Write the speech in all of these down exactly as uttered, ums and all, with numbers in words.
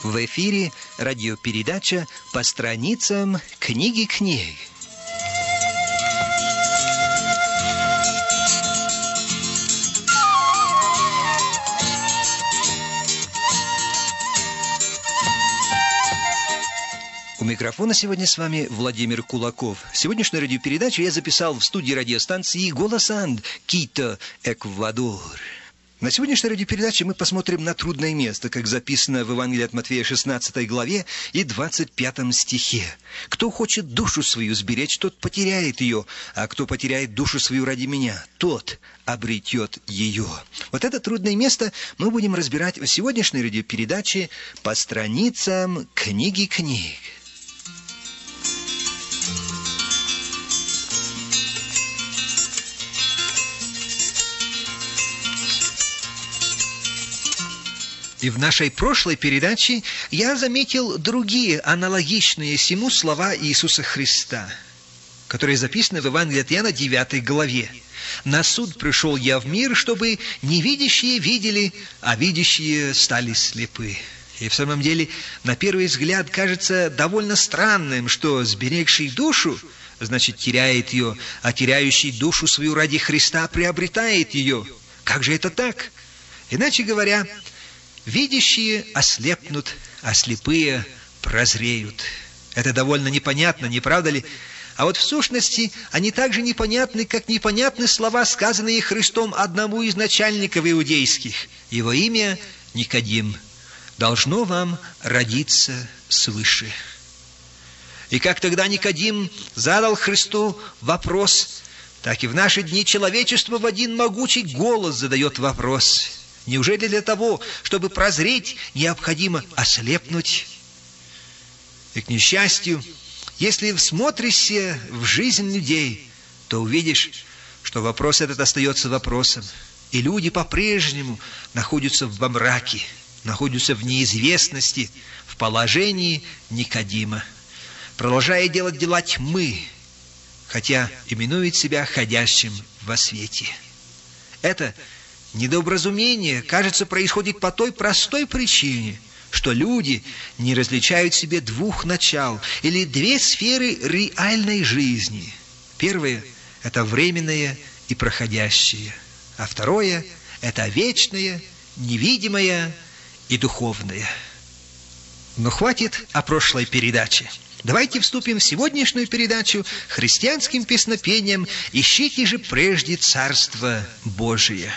В эфире радиопередача «По страницам книги книг». У микрофона сегодня с вами Владимир Кулаков. Сегодняшнюю радиопередачу я записал в студии радиостанции «Голос Анд», Кито, Эквадор. На сегодняшней радиопередаче мы посмотрим на трудное место, как записано в Евангелии от Матфея шестнадцатой главе и двадцать пятом стихе. «Кто хочет душу свою сберечь, тот потеряет ее, а кто потеряет душу свою ради меня, тот обретет ее». Вот это трудное место мы будем разбирать в сегодняшней радиопередаче «По страницам книги книг». И в нашей прошлой передаче я заметил другие аналогичные сему слова Иисуса Христа, которые записаны в Евангелии от Иоанна девятой главе. «На суд пришел я в мир, чтобы невидящие видели, а видящие стали слепы». И в самом деле, на первый взгляд, кажется довольно странным, что сберегший душу, значит, теряет ее, а теряющий душу свою ради Христа приобретает ее. Как же это так? Иначе говоря, видящие ослепнут, а слепые прозреют. Это довольно непонятно, не правда ли? А вот в сущности они так же непонятны, как непонятны слова, сказанные Христом одному из начальников иудейских. Его имя Никодим. «Должно вам родиться свыше». И как тогда Никодим задал Христу вопрос, так и в наши дни человечество в один могучий голос задает вопрос. Неужели для того, чтобы прозреть, необходимо ослепнуть? И, к несчастью, если всмотришься в жизнь людей, то увидишь, что вопрос этот остается вопросом. И люди по-прежнему находятся во мраке, находятся в неизвестности, в положении Никодима, продолжая делать дела тьмы, хотя именует себя ходящим во свете. Это недоразумение, кажется, происходит по той простой причине, что люди не различают в себе двух начал или две сферы реальной жизни. Первое – это временное и проходящее, а второе – это вечное, невидимое и духовное. Но хватит о прошлой передаче. Давайте вступим в сегодняшнюю передачу христианским песнопением «Ищите же прежде Царство Божие».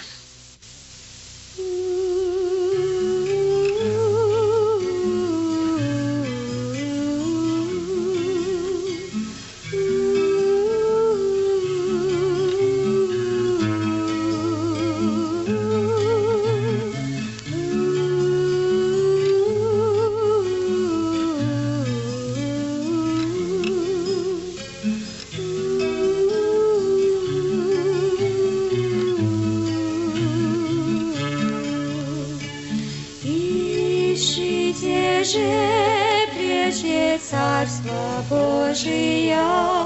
Царство Божие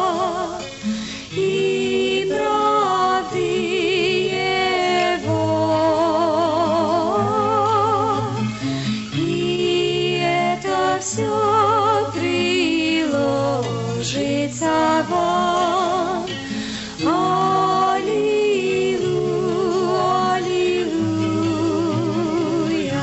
и правды Его, и это все приложится вам. Аллилуйя, аллилуйя.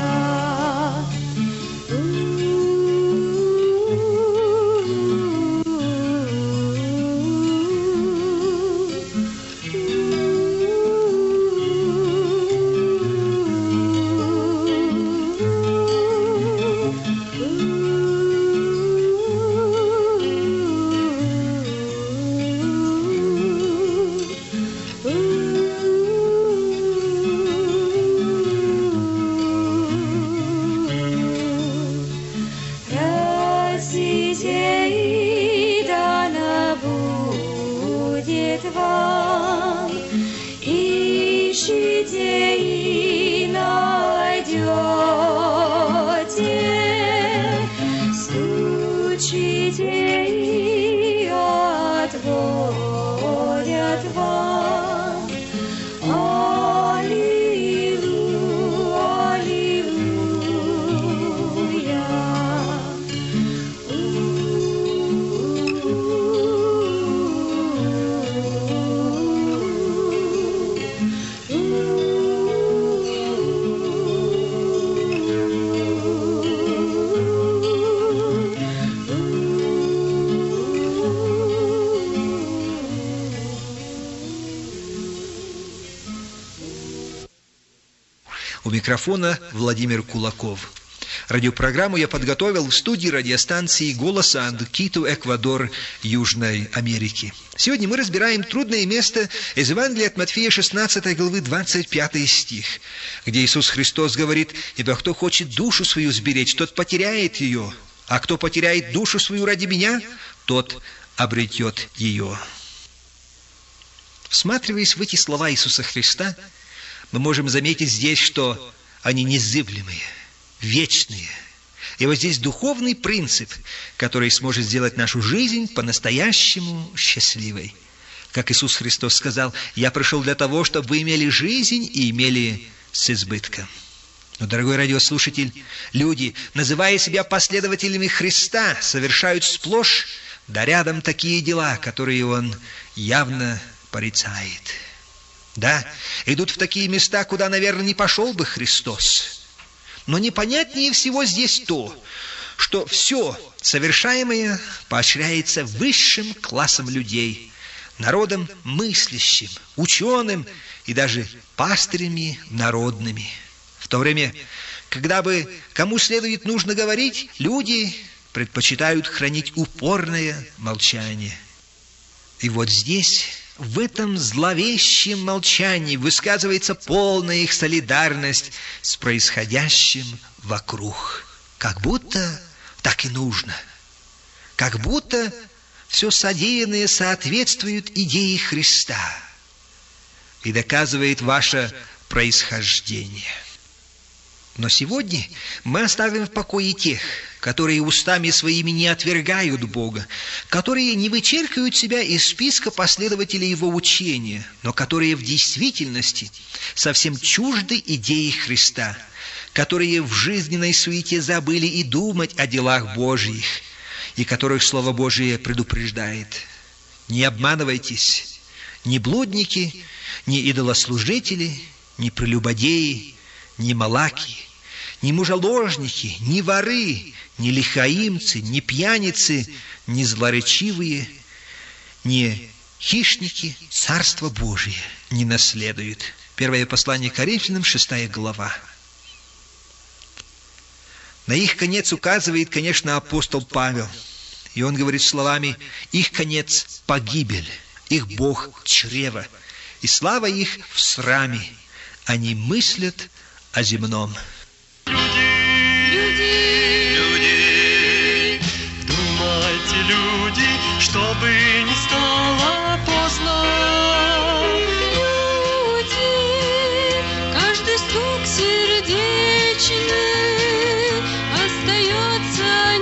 Вам, ищите и найдете, стучите и отворят вам. Аллилуйя, аллилуйя. У микрофона Владимир Кулаков. Радиопрограмму я подготовил в студии радиостанции «Голос Анд», Кито, Эквадор, Южной Америки. Сегодня мы разбираем трудное место из Евангелия от Матфея шестнадцатой главы, двадцать пятый стих, где Иисус Христос говорит: «Ибо кто хочет душу свою сберечь, тот потеряет ее, а кто потеряет душу свою ради меня, тот обретет ее». Всматриваясь в эти слова Иисуса Христа, мы можем заметить здесь, что они незыблемые, вечные. И вот здесь духовный принцип, который сможет сделать нашу жизнь по-настоящему счастливой. Как Иисус Христос сказал: «Я пришел для того, чтобы вы имели жизнь и имели с избытком». Но, дорогой радиослушатель, люди, называя себя последователями Христа, совершают сплошь да рядом такие дела, которые Он явно порицает. Да, идут в такие места, куда, наверное, не пошел бы Христос. Но непонятнее всего здесь то, что все совершаемое поощряется высшим классом людей, народом мыслящим, ученым и даже пастырями народными. В то время, когда бы кому следует нужно говорить, люди предпочитают хранить упорное молчание. И вот здесь, в этом зловещем молчании, высказывается полная их солидарность с происходящим вокруг. Как будто так и нужно. Как будто все содеянное соответствует идее Христа и доказывает ваше происхождение. Но сегодня мы оставим в покое тех, которые устами своими не отвергают Бога, которые не вычеркивают себя из списка последователей Его учения, но которые в действительности совсем чужды идеи Христа, которые в жизненной суете забыли и думать о делах Божьих, и которых Слово Божие предупреждает: не обманывайтесь, ни блудники, ни идолослужители, ни прелюбодеи, ни малаки, ни мужеложники, ни воры, ни лихаимцы, ни пьяницы, ни злоречивые, ни хищники Царство Божие не наследуют. Первое послание к Коринфянам, шестая глава. На их конец указывает, конечно, апостол Павел. И он говорит словами: «Их конец – погибель, их Бог – чрево, и слава их в сраме. Они мыслят о земном». Люди, думайте, люди, чтобы не стало поздно. Люди, каждый стук сердечный остается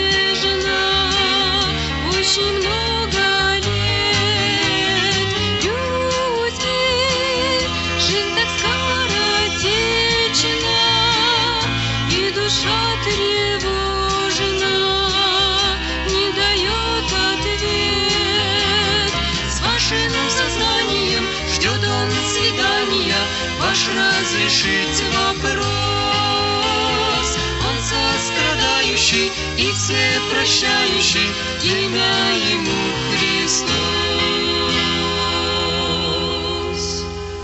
нежно очень много лет. Люди, жизнь так скоротечна, и душа тревожена, не дает ответ. С вашим сознанием ждет он свидания, ваш разрешить вопрос. Он сострадающий и всепрощающий, имя ему Христос.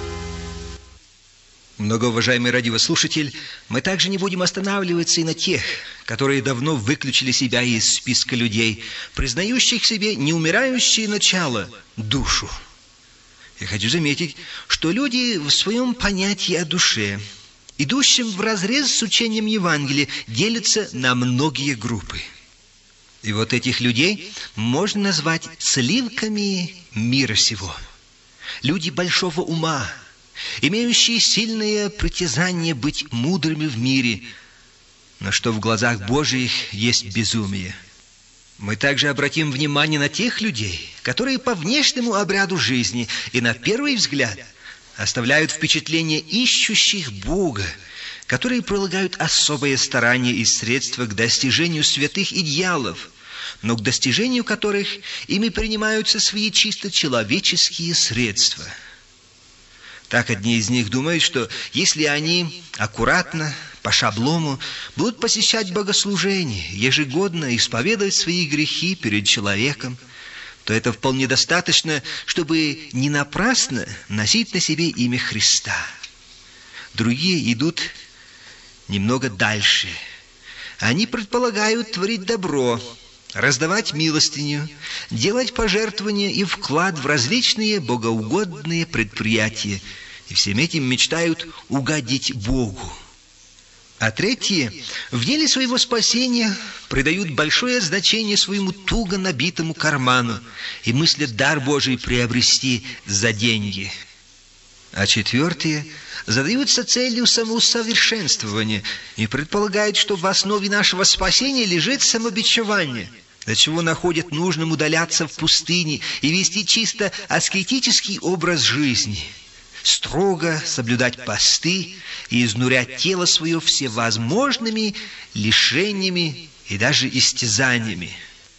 Многоуважаемый радиослушатель, мы также не будем останавливаться и на тех, которые давно выключили себя из списка людей, признающих себе неумирающее начало – душу. Я хочу заметить, что люди в своем понятии о душе, идущем вразрез с учением Евангелия, делятся на многие группы. И вот этих людей можно назвать сливками мира сего. Люди большого ума, имеющие сильное притязание быть мудрыми в мире, но что в глазах Божьих есть безумие. Мы также обратим внимание на тех людей, которые по внешнему обряду жизни и на первый взгляд оставляют впечатление ищущих Бога, которые прилагают особое старание и средства к достижению святых идеалов, но к достижению которых ими принимаются свои чисто человеческие средства. Так одни из них думают, что если они аккуратно, по шаблону, будут посещать богослужение, ежегодно исповедовать свои грехи перед человеком, то это вполне достаточно, чтобы не напрасно носить на себе имя Христа. Другие идут немного дальше. Они предполагают творить добро, раздавать милостыню, делать пожертвования и вклад в различные богоугодные предприятия. И всем этим мечтают угодить Богу. А третьи в деле своего спасения придают большое значение своему туго набитому карману и мыслят дар Божий приобрести за деньги. А четвертые задаются целью самоусовершенствования и предполагают, что в основе нашего спасения лежит самобичевание, для чего находят нужным удаляться в пустыне и вести чисто аскетический образ жизни, строго соблюдать посты и изнурять тело свое всевозможными лишениями и даже истязаниями.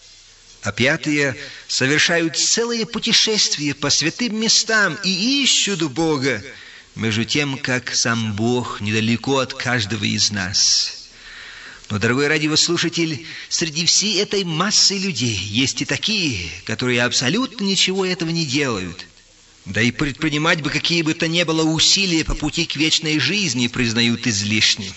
А пятые совершают целые путешествия по святым местам и ищут Бога, между тем, как сам Бог недалеко от каждого из нас. Но, дорогой радиослушатель, среди всей этой массы людей есть и такие, которые абсолютно ничего этого не делают. Да и предпринимать бы какие бы то ни было усилия по пути к вечной жизни признают излишним.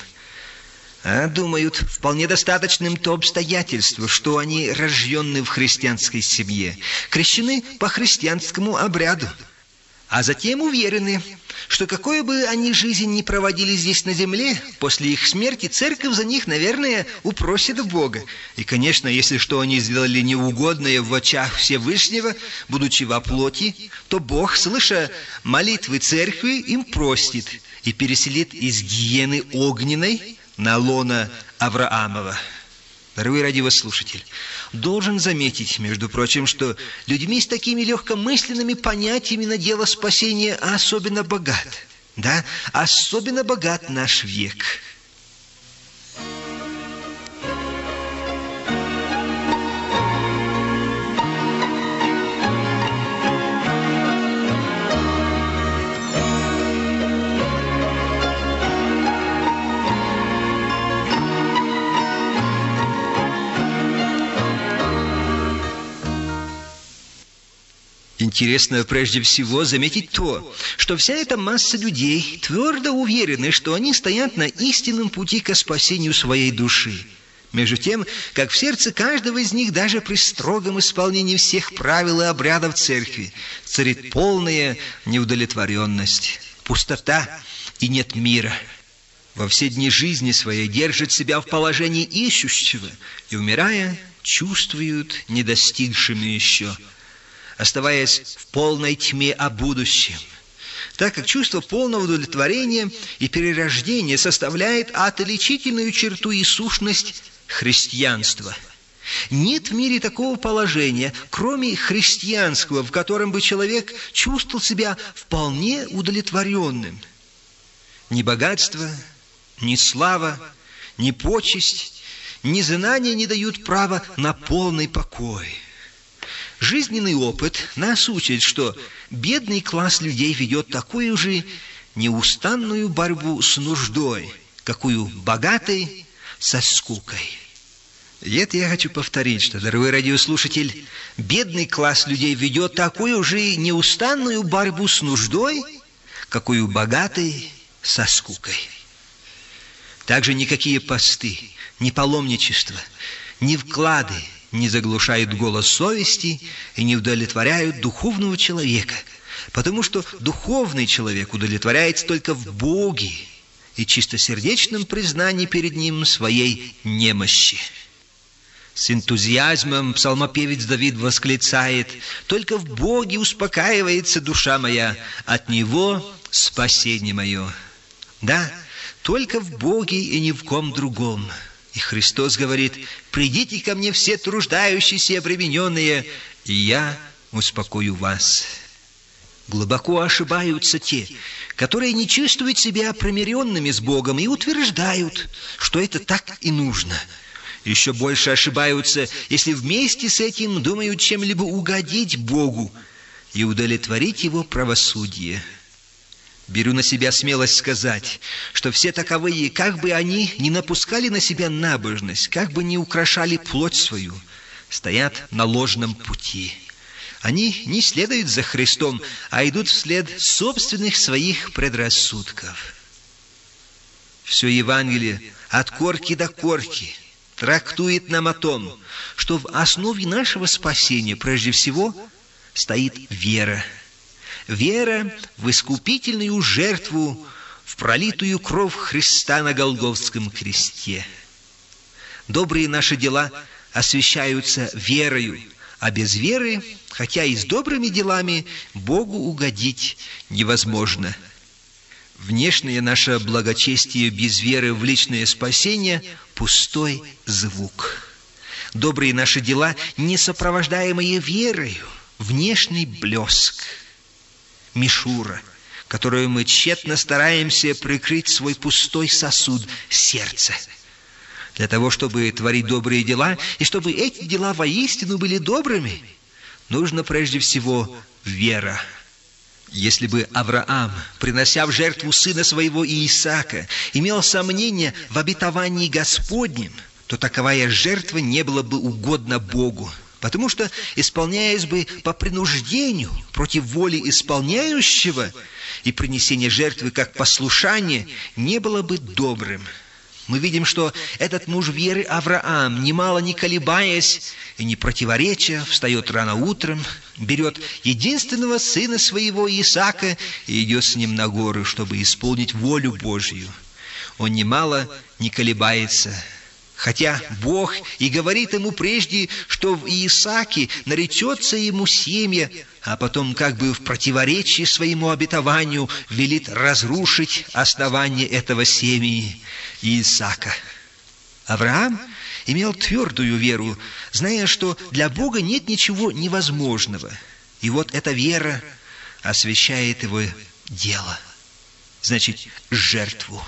А думают, вполне достаточным то обстоятельство, что они рождены в христианской семье, крещены по христианскому обряду, а затем уверены, что какой бы они жизнь ни проводили здесь на земле, после их смерти церковь за них, наверное, упросит Бога. И, конечно, если что они сделали неугодное в очах Всевышнего, будучи во плоти, то Бог, слыша молитвы церкви, им простит и переселит из гиены огненной на лоно Авраамова. Дорогой радиослушатель, должен заметить, между прочим, что людьми с такими легкомысленными понятиями на дело спасения особенно богат. Да, особенно богат наш век. Интересно прежде всего заметить то, что вся эта масса людей твердо уверены, что они стоят на истинном пути к спасению своей души. Между тем, как в сердце каждого из них даже при строгом исполнении всех правил и обрядов церкви царит полная неудовлетворенность, пустота и нет мира. Во все дни жизни своей держат себя в положении ищущего и, умирая, чувствуют не достигшими еще, оставаясь в полной тьме о будущем, так как чувство полного удовлетворения и перерождения составляет отличительную черту и сущность христианства. Нет в мире такого положения, кроме христианского, в котором бы человек чувствовал себя вполне удовлетворенным. Ни богатство, ни слава, ни почесть, ни знания не дают права на полный покой. Жизненный опыт нас учит, что бедный класс людей ведет такую же неустанную борьбу с нуждой, какую богатый со скукой. И это я хочу повторить, что, дорогой радиослушатель, бедный класс людей ведет такую же неустанную борьбу с нуждой, какую богатый со скукой. Также никакие посты, ни паломничество, ни вклады не заглушают голос совести и не удовлетворяют духовного человека, потому что духовный человек удовлетворяется только в Боге и чистосердечном признании перед Ним своей немощи. С энтузиазмом псалмопевец Давид восклицает: «Только в Боге успокаивается душа моя, от Него спасение мое». Да, только в Боге и ни в ком другом. И Христос говорит: «Придите ко мне все труждающиеся и обремененные, и я успокою вас». Глубоко ошибаются те, которые не чувствуют себя примиренными с Богом и утверждают, что это так и нужно. Еще больше ошибаются, если вместе с этим думают чем-либо угодить Богу и удовлетворить Его правосудие. Беру на себя смелость сказать, что все таковые, как бы они ни напускали на себя набожность, как бы ни украшали плоть свою, стоят на ложном пути. Они не следуют за Христом, а идут вслед собственных своих предрассудков. Все Евангелие от корки до корки трактует нам о том, что в основе нашего спасения прежде всего стоит вера. Вера в искупительную жертву, в пролитую кровь Христа на Голгофском кресте. Добрые наши дела освящаются верою, а без веры, хотя и с добрыми делами, Богу угодить невозможно. Внешнее наше благочестие без веры в личное спасение – пустой звук. Добрые наши дела, не сопровождаемые верою, внешний блеск, мишура, которую мы тщетно стараемся прикрыть свой пустой сосуд сердца. Для того, чтобы творить добрые дела, и чтобы эти дела воистину были добрыми, нужно прежде всего вера. Если бы Авраам, принося в жертву сына своего Иисаака, имел сомнение в обетовании Господнем, то таковая жертва не была бы угодна Богу, потому что, исполняясь бы по принуждению против воли исполняющего, и принесение жертвы как послушание не было бы добрым. Мы видим, что этот муж веры Авраам, немало не колебаясь и не противоречия, встает рано утром, берет единственного сына своего Исаака и идет с ним на гору, чтобы исполнить волю Божью. Он немало не колебается, хотя Бог и говорит ему прежде, что в Иисааке наречется ему семя, а потом как бы в противоречии своему обетованию велит разрушить основание этого семени Иисаака. Авраам имел твердую веру, зная, что для Бога нет ничего невозможного. И вот эта вера освящает его дело, значит, жертву.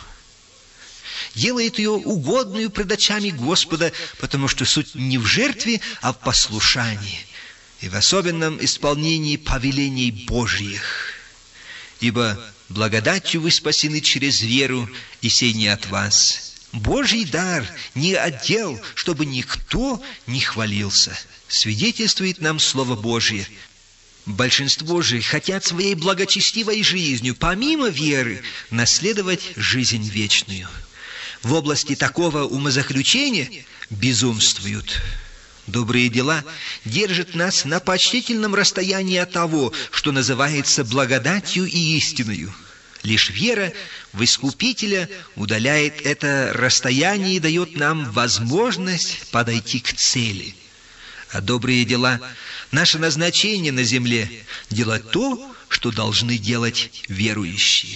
Делает ее угодную пред очами Господа, потому что суть не в жертве, а в послушании и в особенном исполнении повелений Божьих. Ибо благодатью вы спасены через веру, и сей не от вас. Божий дар не отдел, чтобы никто не хвалился. Свидетельствует нам Слово Божие. Большинство же хотят своей благочестивой жизнью, помимо веры, наследовать жизнь вечную. В области такого умозаключения безумствуют. Добрые дела держат нас на почтительном расстоянии от того, что называется благодатью и истиною. Лишь вера в Искупителя удаляет это расстояние и дает нам возможность подойти к цели. А добрые дела – наше назначение на земле – делать то, что должны делать верующие.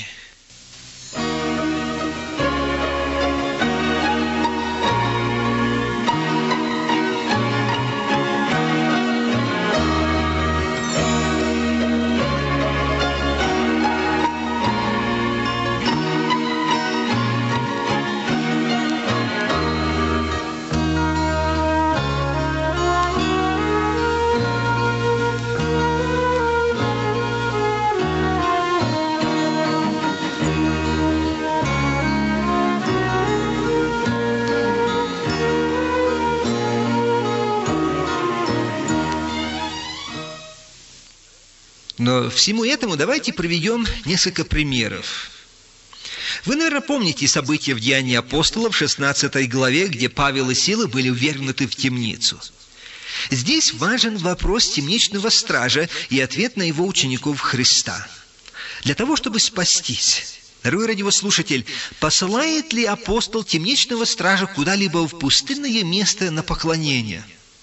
Но всему этому давайте приведем несколько примеров. Вы, наверное, помните события в Деянии апостолов в шестнадцатой главе, где Павел и Сила были ввергнуты в темницу. Здесь важен вопрос темничного стража и ответ на его учеников Христа. Для того, чтобы спастись, дорогой радиослушатель, посылает ли апостол темничного стража куда-либо в пустынное место на поклонение?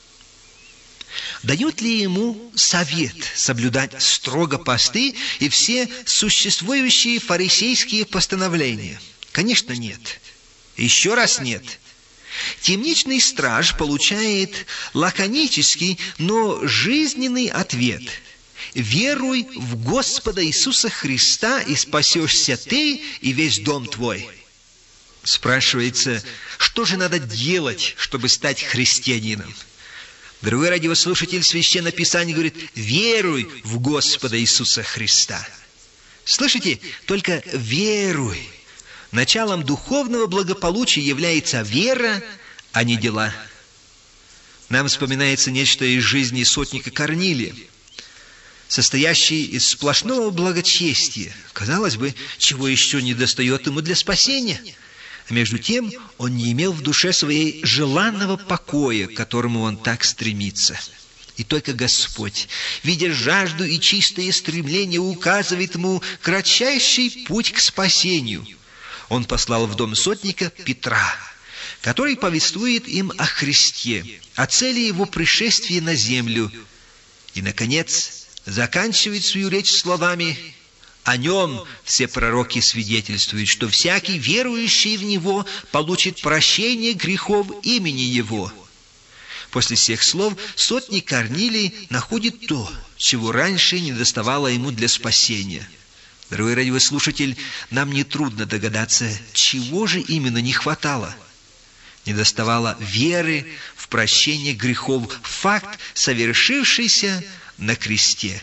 Дает ли ему совет соблюдать строго посты и все существующие фарисейские постановления? Конечно, нет. Еще раз нет. Темничный страж получает лаконический, но жизненный ответ. «Веруй в Господа Иисуса Христа, и спасешься ты и весь дом твой». Спрашивается, что же надо делать, чтобы стать христианином? Дорогой радиослушатель, Священное Писание говорит: «Веруй в Господа Иисуса Христа». Слышите? Только веруй. Началом духовного благополучия является вера, а не дела. Нам вспоминается нечто из жизни сотника Корнилия, состоящий из сплошного благочестия. Казалось бы, чего еще не достает ему для спасения? А между тем он не имел в душе своей желанного покоя, к которому он так стремится. И только Господь, видя жажду и чистое стремление, указывает ему кратчайший путь к спасению. Он послал в дом сотника Петра, который повествует им о Христе, о цели его пришествия на землю. И, наконец, заканчивает свою речь словами: «О нем все пророки свидетельствуют, что всякий верующий в него получит прощение грехов имени его». После всех слов сотник Корнилий находит то, чего раньше не доставало ему для спасения. Дорогой радиослушатель, нам нетрудно догадаться, чего же именно не хватало. Недоставало веры в прощение грехов, факт, совершившийся на кресте.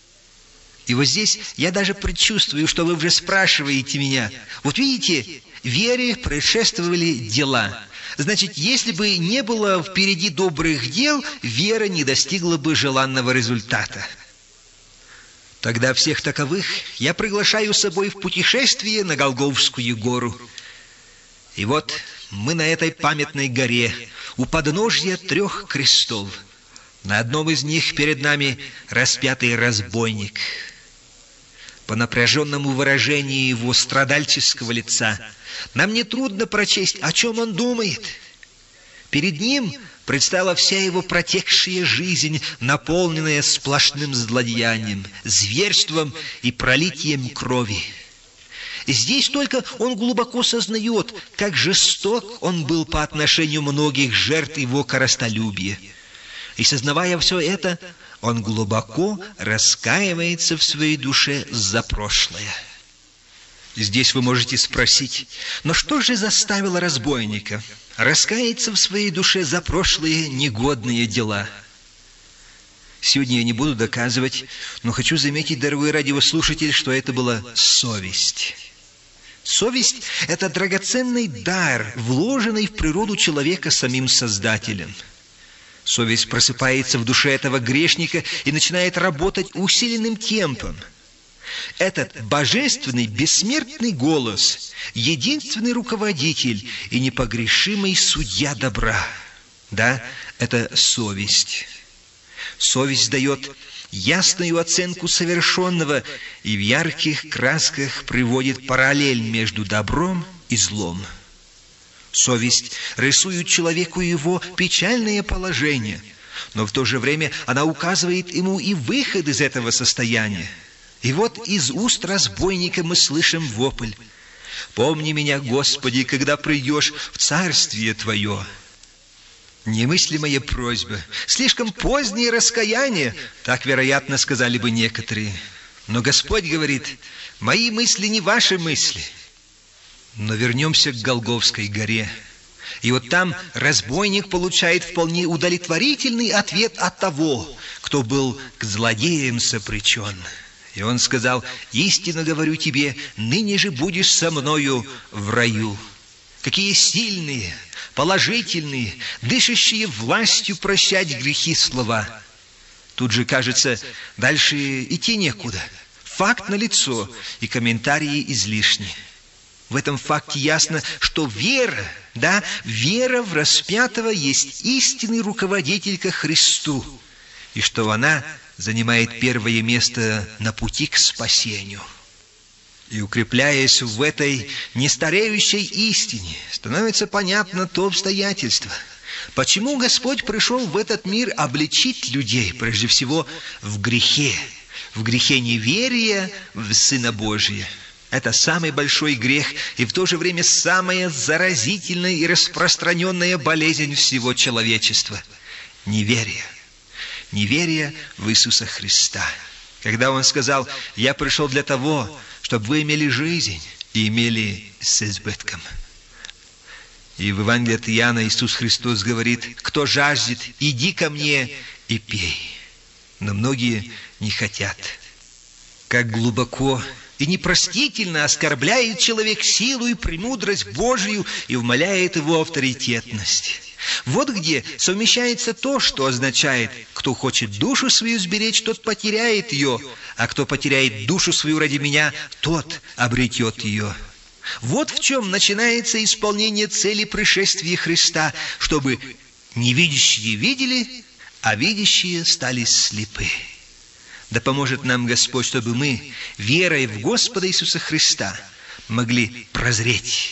И вот здесь я даже предчувствую, что вы уже спрашиваете меня. Вот видите, вере предшествовали дела. Значит, если бы не было впереди добрых дел, вера не достигла бы желанного результата. Тогда всех таковых я приглашаю с собой в путешествие на Голгофскую гору. И вот мы на этой памятной горе, у подножья трех крестов. На одном из них перед нами распятый разбойник. По напряженному выражению его страдальческого лица нам нетрудно прочесть, о чем он думает. Перед ним предстала вся его протекшая жизнь, наполненная сплошным злодеянием, зверством и пролитием крови. Здесь только он глубоко сознает, как жесток он был по отношению многих жертв его корыстолюбия. И, сознавая все это, он глубоко раскаивается в своей душе за прошлое. Здесь вы можете спросить: но что же заставило разбойника раскаяться в своей душе за прошлые негодные дела? Сегодня я не буду доказывать, но хочу заметить, дорогой радиослушатель, что это была совесть. Совесть – это драгоценный дар, вложенный в природу человека самим Создателем. Совесть просыпается в душе этого грешника и начинает работать усиленным темпом. Этот божественный, бессмертный голос – единственный руководитель и непогрешимый судья добра. Да, это совесть. Совесть дает ясную оценку совершенного и в ярких красках приводит параллель между добром и злом. Совесть рисует человеку его печальное положение, но в то же время она указывает ему и выход из этого состояния. И вот из уст разбойника мы слышим вопль: «Помни меня, Господи, когда придешь в царствие Твое». Немыслимая просьба, слишком позднее раскаяние, так, вероятно, сказали бы некоторые. Но Господь говорит: «Мои мысли не ваши мысли». Но вернемся к Голгофской горе. И вот там разбойник получает вполне удовлетворительный ответ от того, кто был к злодеям сопричен. И он сказал: «Истинно говорю тебе, ныне же будешь со мною в раю». Какие сильные, положительные, дышащие властью прощать грехи слова. Тут же, кажется, дальше идти некуда. Факт налицо, и комментарии излишни. В этом факте ясно, что вера, да, вера в распятого есть истинный руководитель ко Христу, и что она занимает первое место на пути к спасению. И, укрепляясь в этой нестареющей истине, становится понятно то обстоятельство, почему Господь пришел в этот мир обличить людей, прежде всего, в грехе, в грехе неверия в Сына Божия. Это самый большой грех и в то же время самая заразительная и распространенная болезнь всего человечества – неверие. Неверие в Иисуса Христа. Когда Он сказал: «Я пришел для того, чтобы вы имели жизнь и имели с избытком». И в Евангелии от Иоанна Иисус Христос говорит: «Кто жаждет, иди ко мне и пей». Но многие не хотят. Как глубоко и непростительно оскорбляет человек силу и премудрость Божию и умаляет его авторитетность. Вот где совмещается то, что означает: кто хочет душу свою сберечь, тот потеряет ее, а кто потеряет душу свою ради меня, тот обретет ее. Вот в чем начинается исполнение цели пришествия Христа, чтобы невидящие видели, а видящие стали слепы. Да поможет нам Господь, чтобы мы, верой в Господа Иисуса Христа, могли прозреть.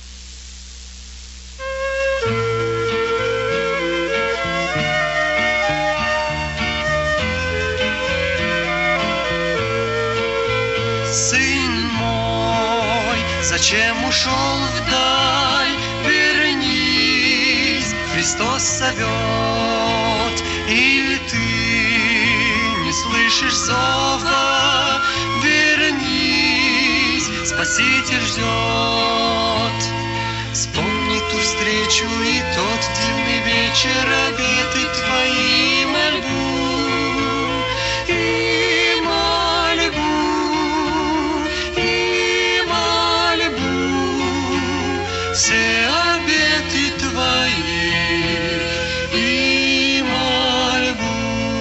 Сын мой, зачем ушел вдаль? Вернись, Христос зовет. Или ты не слышишь зова? Вернись, Спаситель ждет. Вспомни ту встречу и тот дивный вечер, обеты твои, мольбу и мольбу, и мольбу, все обеты твои и мольбу.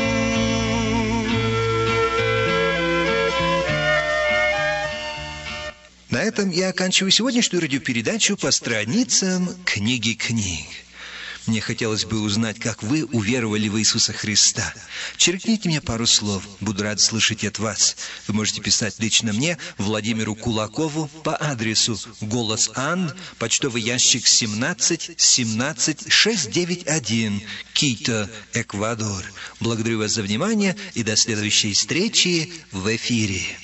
На этом я оканчиваю сегодняшнюю радиопередачу по страницам книги книг. Мне хотелось бы узнать, как вы уверовали в Иисуса Христа. Черкните мне пару слов, буду рад слышать от вас. Вы можете писать лично мне, Владимиру Кулакову, по адресу Голос Ан, почтовый ящик семнадцать семнадцать шестьсот девяносто один, Кито, Эквадор. Благодарю вас за внимание и до следующей встречи в эфире.